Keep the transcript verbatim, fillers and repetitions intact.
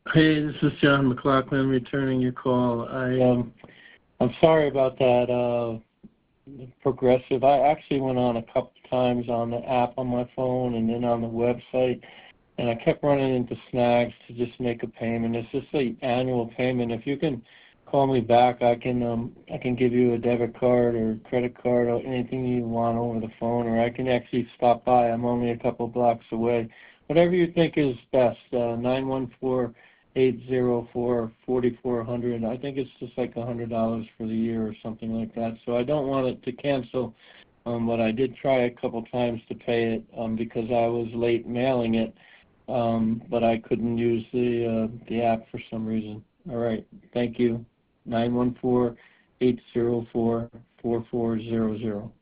Hey, this is John McLaughlin returning your call. I um, I'm sorry about that. Uh, progressive. I actually went on a couple times on the app on my phone and then on the website, and I kept running into snags to just make a payment. It's just an annual payment. If you can call me back, I can um I can give you a debit card or credit card or anything you want over the phone, or I can actually stop by. I'm only a couple blocks away. Whatever you think is best. Uh, nine one four eight zero four forty four hundred. I think it's just like a hundred dollars for the year or something like that. So I don't want it to cancel. Um, but I did try a couple times to pay it um, because I was late mailing it, um, but I couldn't use the uh, the app for some reason. All right, thank you. nine one four eight zero four four four zero zero.